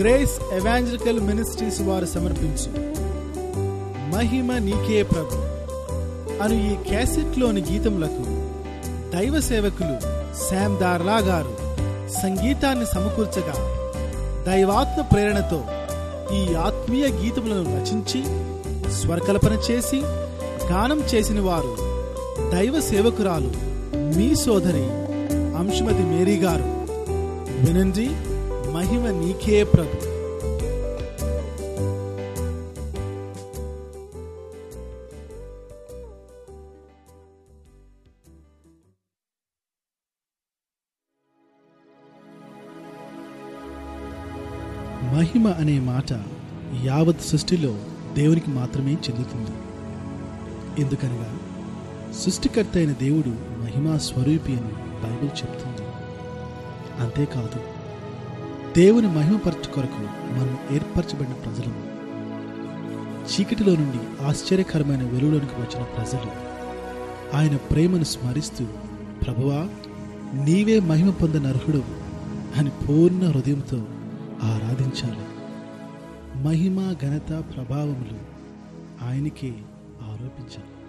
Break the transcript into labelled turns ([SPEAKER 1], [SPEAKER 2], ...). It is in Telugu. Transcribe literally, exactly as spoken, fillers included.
[SPEAKER 1] గ్రేస్ ఎవాంజలికల్ మినిస్ట్రీస్ వారు సమర్పించు మహిమ నీకే ప్రభు అను ఈ క్యాసెట్లోని గీతములకు దైవ సేవకులు శామ్ దార్లా గారు సంగీతాన్ని సమకూర్చగా, దైవాత్మ ప్రేరణతో ఈ ఆత్మీయ గీతములను రచించి స్వరకల్పన చేసి గానం చేసిన వారు దైవ సేవకురాలు మీ సోదరి అంశుమతి మేరీ గారు. వినండి, మహిమ నీకే ప్రభు. మహిమ అనే మాట యావత్ సృష్టిలో దేవునికి మాత్రమే చెందుతుంది. ఎందుకనగా సృష్టికర్త అయిన దేవుడు మహిమా స్వరూపి అని బైబిల్ చెప్తుంది. అంతేకాదు, దేవుని మహిమపరచు కొరకు మనం ఏర్పరచబడిన ప్రజలము. చీకటిలో నుండి ఆశ్చర్యకరమైన వెలుగులోనికి వచ్చిన ప్రజలు ఆయన ప్రేమను స్మరిస్తూ, ప్రభువా నీవే మహిమ పొందిన అర్హుడు అని పూర్ణ హృదయంతో ఆరాధించాలి. మహిమ, ఘనత, ప్రభావములు ఆయనకే ఆరోపించాలి.